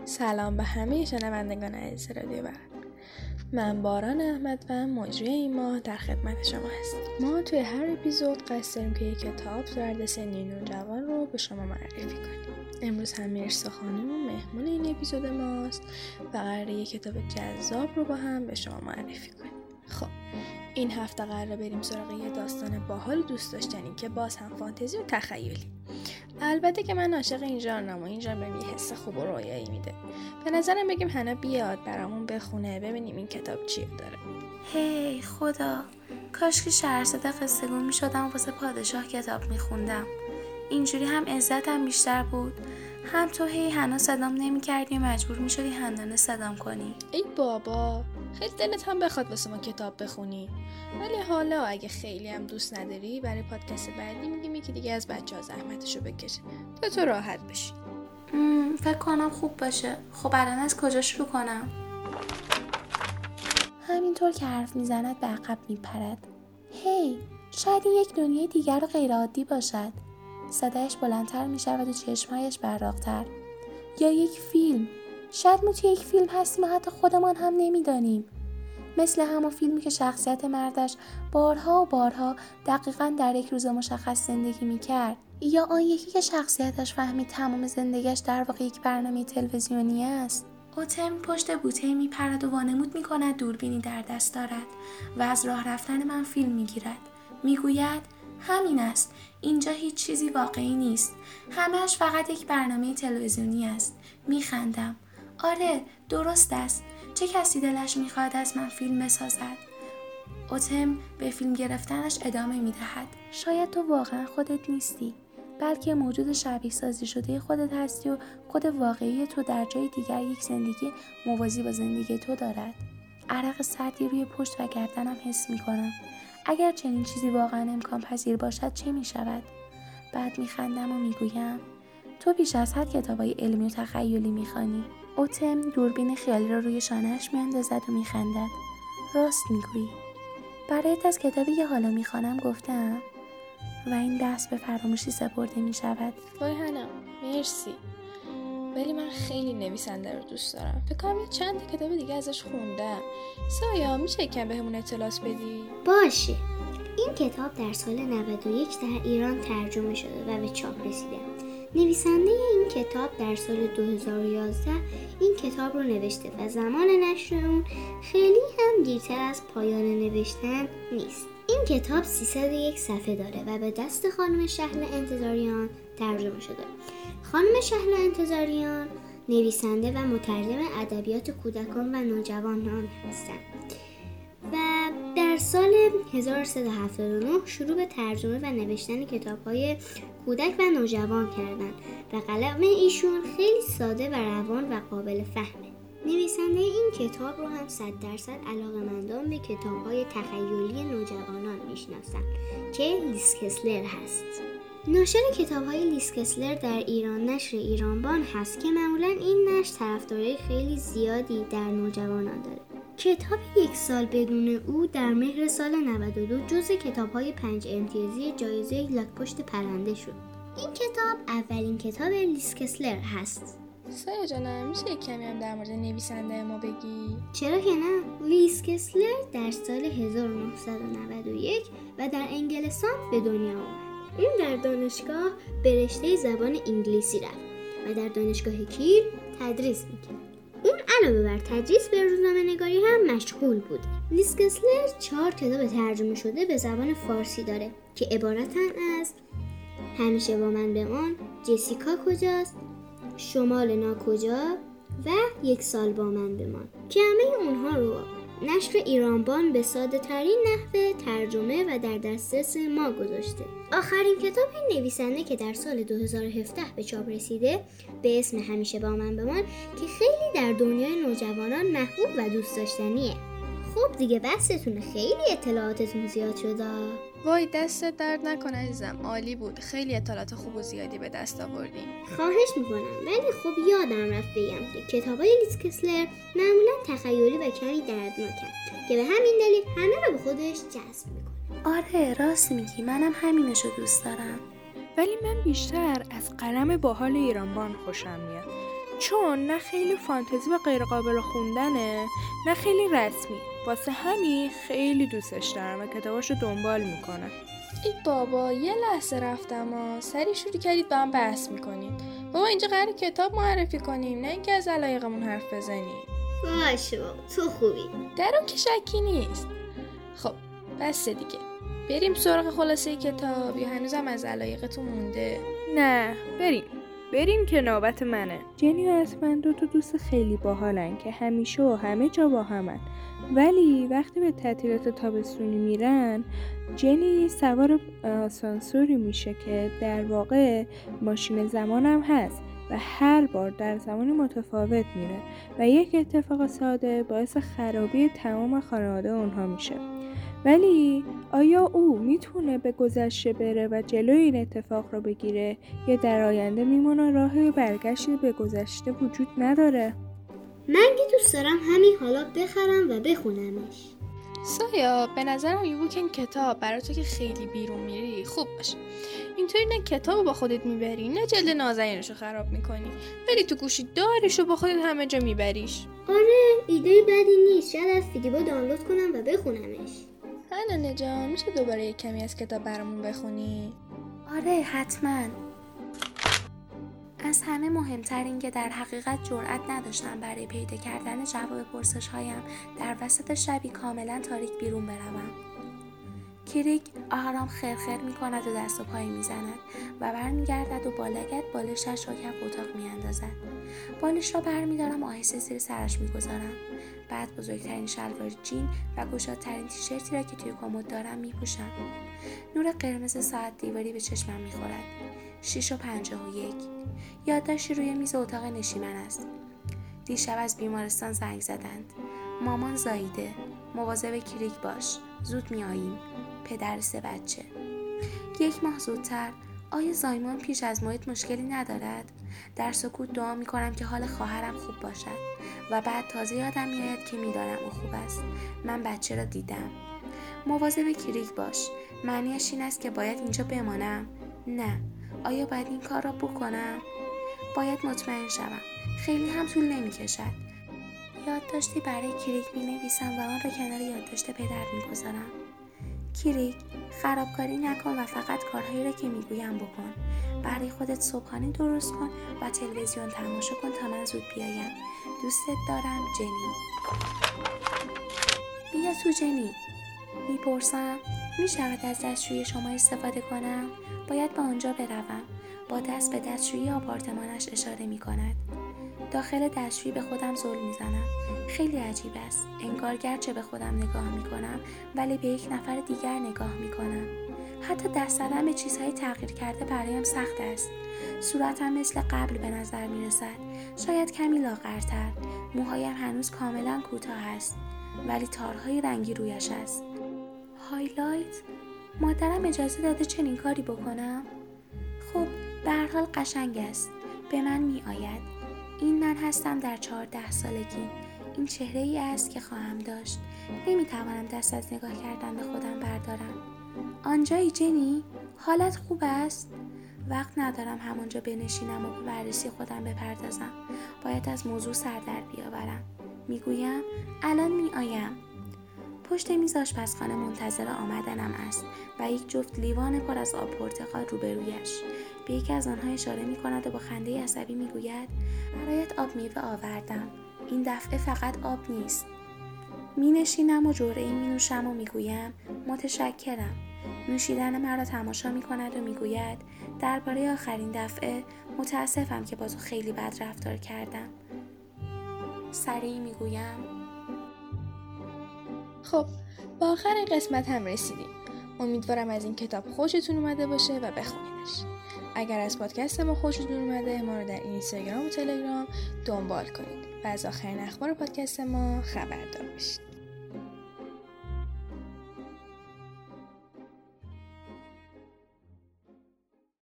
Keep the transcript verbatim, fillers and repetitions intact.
سلام به همه شنوندگان عزیز رادیو برق. من باران احمد و مجری این ماه در خدمت شما هستم. ما توی هر اپیزود قصد داریم که یک کتاب در سنی نوجوان رو به شما معرفی کنیم. امروز هم مرسا خانم مهمون این اپیزود ماست و قراره یک کتاب جذاب رو با هم به شما معرفی کنیم. خب این هفته قراره بریم سراغ یه داستان باحال دوست داشتنی که باز هم فانتزی و تخیلی. البته که من عاشق این ژانرم و این ژانر بهم یه حس خوب و رویایی میده. به نظرم بگیم حنا بیاد برامون بخونه ببینیم این کتاب چی داره. هی hey, خدا، کاش که شهرزاد قصه گو میشدم واسه پادشاه کتاب میخوندم. اینجوری هم عزتم بیشتر بود، هم تو هی حنا صدام نمیکردی و مجبور میشدی حنانه صدام کنی. ای بابا، خیلی دلت هم بخواد واسه ما کتاب بخونی، ولی حالا اگه خیلی هم دوست نداری برای پادکست بعدی میگیم یکی دیگه از بچه‌ها زحمتشو بکشه تا تو راحت بشی. م، فکر کنم خوب باشه. خب الان از کجا شروع کنم؟ همینطور که حرف میزند به عقب میپرد. هی، شاید این یک دنیای دیگر و غیر عادی باشد. صدایش بلندتر میشود و چشمهایش براق‌تر. یا یک فیلم. شاید ما توی یک فیلم هستیم و حتی خودمان هم نمیدانیم. مثل همون فیلمی که شخصیت مردش بارها و بارها دقیقاً در یک روز مشخص زندگی میکرد. یا آن یکی که شخصیتش فهمید تمام زندگیش در واقع یک برنامه تلویزیونی است. اوتم پشت بوته میپرد و وانمود میکند دوربینی در دست دارد و از راه رفتن من فیلم میگیرد. میگوید همین است، اینجا هیچ چیزی واقعی نیست، همه‌اش فقط یک برنامه تلویزیونی است. میخندم. آره درست است، چه کسی دلش میخواد از من فیلم بسازد؟ اوتم به فیلم گرفتنش ادامه میدهد. شاید تو واقعا خودت نیستی، بلکه موجود شبیه سازی شده خودت هستی و خود واقعی تو در جای دیگر یک زندگی موازی با زندگی تو دارد. عرق سردی روی پشت و گردنم حس میکنم. اگر چنین چیزی واقعا امکان پذیر باشد چه میشود؟ بعد میخندم و میگویم تو بیش از حد کتابای علمی و تخیلی میخوانی. اوتم دوربین خیالی را روی شانه‌اش میاندازد و میخندد. راست میگویی. برایت از کتابی که حالا میخوانم گفتم و این دست به فراموشی سپرده میشود. وای حنا، مرسی. ولی من خیلی نویسنده رو دوست دارم. فکر کنم یه چند کتاب دیگه ازش خوندم. سایا میشه یکم بهمون اطلاعات بدی؟ باشه. این کتاب در سال نود و یک در ایران ترجمه شده و به چاپ رسیده. نویسنده این کتاب در سال دو هزار و یازده این کتاب رو نوشته و زمان نشر اون خیلی هم دیرتر از پایان نوشتن نیست. این کتاب سیصد و یک صفحه داره و به دست خانم شهلا انتظاریان ترجمه شده. خانم شهلا انتظاریان نویسنده و مترجم ادبیات کودکان و نوجوانان هستند و در سال هزار و سیصد و هفتاد و نه شروع به ترجمه و نوشتن کتاب‌های کودک و نوجوان کردند و قلم ایشون خیلی ساده و روان و قابل فهمه. نویسنده این کتاب رو هم صد درصد علاقه‌مندان به کتاب‌های تخیلی نوجوانان میشناسند که لیس کسلر هست. ناشر کتاب‌های لیس کسلر در ایران نشر ایرانبان هست که معمولاً این نشر طرفدارای خیلی زیادی در نوجوانان داره. کتاب یک سال بدون او در مهر سال نود و دو جزو کتاب‌های پنج امتیازی جایزه لاک‌پشت پرنده شد. این کتاب اولین کتاب لیس کسلر هست. سایا جانم میشه یک کمی هم در مورد نویسنده ما بگی؟ چرا که نه؟ لیس کسلر در سال هزار و نهصد و نود و یک و در انگلستان به دنیا آمد. این در دانشگاه به رشته زبان انگلیسی رفت و در دانشگاه کیل تدریس میکرد. اون علاوه بر تدریس به روزنامه‌نگاری هم مشغول بود. لیس کسلر چهار کتاب ترجمه شده به زبان فارسی داره که عبارتن از همیشه با من بمان، جسیکا کجاست، شمال ناکجا و یک سال با من بمان که همه اونها رو نشر ایرانبان به ساده ترین نحوه ترجمه و در دسترس ما گذاشته. آخرین کتاب این نویسنده که در سال دو هزار و هفده به چاپ رسیده به اسم همیشه با من بمان که خیلی در دنیای نوجوانان محبوب و دوست داشتنیه. خب دیگه بستتونه، خیلی اطلاعاتتون زیاد شده. وای دستت درد نکنه عزیزم، عالی بود. خیلی اطلاعات خوب و زیادی به دست آوردیم. خواهش میکنم. ولی خب یادم رفت بگم که کتابای لیس کسلر معمولا تخیلی و کمی دردناکن که به همین دلیل همه رو به خودش جذب میکنه. آره راست میگی، منم همینشو دوست دارم. ولی من بیشتر از قلم باحال ایرانبان خوشم میاد. چون نه خیلی فانتزی و غیر قابل خوندنه نه خیلی رسمی. واسه همین خیلی دوستش دارم و کتاباشو دنبال میکنم. ای بابا یه لحظه رفتم ها، سری شروع کردید با هم بحث میکنید. بابا اینجا قراره کتاب معرفی کنیم نه اینکه از علایقمون حرف بزنیم. باشه بابا تو خوبی. در اون که شکی نیست. خب بس دیگه، بریم سراغ خلاصه کتاب یا هنوزم از علایقتون مونده؟ نه بریم بریم که نوبت منه. جنی و اسمن دو تا دوست خیلی باحالن که همیشه و همه جا با همن، ولی وقتی به تعطیلات تابستونی میرن جنی سوار آسانسوری میشه که در واقع ماشین زمان هم هست و هر بار در زمان متفاوت میره و یک اتفاق ساده باعث خرابی تمام خانواده اونها میشه. ولی آیا او میتونه به گذشته بره و جلوی این اتفاق رو بگیره یا در آینده میمونه راه برگشتی به گذشته وجود نداره؟ من که دوست دارم همین حالا بخرم و بخونمش. سایا به نظرم این بود که این کتاب برای تو که خیلی بیرون میری خوب باشه. اینطوری نه کتاب با خودت میبری نه جلد نازنینشو خراب میکنی، ولی تو گوشی داریشو با خودت همه جا میبریش. آره ایده بدی نیست، شاید از فیدیبا دانلود کنم و بخونمش. حنانه جان میشه دوباره یک کمی از کتاب برامون بخونی؟ آره حتما. از همه مهمتر این که در حقیقت جرئت نداشتم برای پیدا کردن جواب پرسش هایم در وسط شبی کاملا تاریک بیرون بروم. کریک آرام خرخر می کند و دست و پایی می زند و برمیگردد و با لگد بالشش را کف اتاق می اندازد. بالش را برمی دارم و آهسته زیر سرش می گذارم. بعد بزرگترین شلوار جین و گشادترین تیشرتی را که توی کمد دارم می پوشم. نور قرمز ساعت دیواری به چشمم می خورد. شیش و پنجاه و یک. یادداشتی روی میز اتاق نشیمن است. دیشب از بیمارستان زنگ زدند. مامان زاییده. مواظب کریک باش. زود می آییم. پدر سه بچه. یک ماه زودتر. آیا زایمان پیش از موعد مشکلی ندارد؟ در سکوت دعا می کنم که حال خواهرم خوب باشد و بعد تازه یادم می آید که می دانم او خوب است. من بچه را دیدم. مواظب کریک باش. معنیش این است که باید اینجا بمانم؟ نه. آیا باید این کار را بکنم؟ باید مطمئن شوم. خیلی هم طول نمی کشد. یادداشتی برای کریک می نویسم و آن را کنار یادداشت پدر می گذارم. کریک، خرابکاری نکن و فقط کارهایی را که می گویم بکن. برای خودت صبحانه درست کن و تلویزیون تماشا کن تا من زود بیایم. دوستت دارم، جنی. بیا تو جنی. می پرسم می شود از دستشویی شما استفاده کنم؟ باید به آنجا بروم. با دست به دستشویی آپارتمانش اشاره می کند. داخل دستشویی به خودم زل می زنم. خیلی عجیب است. انگار گرچه به خودم نگاه می کنم ولی به یک نفر دیگر نگاه می کنم. حتی دست زدن به چیزهای تغییر کرده برایم سخت است. صورتم مثل قبل به نظر می رسد. شاید کمی لاغرتر. موهایم هنوز کاملا کوتاه است. ولی تارهای رنگی رویش است. هایلایت؟ مادرم اجازه داده چنین کاری بکنم؟ خب به هر حال قشنگ است. به من می آید. این من هستم در چهارده سالگی. این چهره ای است که خواهم داشت. نمی توانم دست از نگاه کردن به خودم بردارم. آنجایی جنی؟ حالت خوب است؟ وقت ندارم همانجا بنشینم و به بررسی خودم بپردازم. باید از موضوع سر در بیاورم. می گویم الان می آیم. پشت میز آشپزخانه منتظر آمدنم است و یک جفت لیوان پر از آب پرتقال روبرویش. به یکی از آنها اشاره می کند و با خنده عصبی می گوید برایت آب میوه آوردم. این دفعه فقط آب نیست. می نشینم و جرعه‌ای می نوشم و می گویم متشکرم. نوشیدن مرا تماشا می کند و می گوید درباره آخرین دفعه متاسفم که با تو خیلی بد رفتار کردم. سریع می گویم خب با آخر این قسمت هم رسیدیم. امیدوارم از این کتاب خوشتون اومده باشه و بخونیدش. اگر از پادکست ما خوشتون اومده ما رو در اینستاگرام و تلگرام دنبال کنید و از آخرین اخبار پادکست ما خبردار بشید.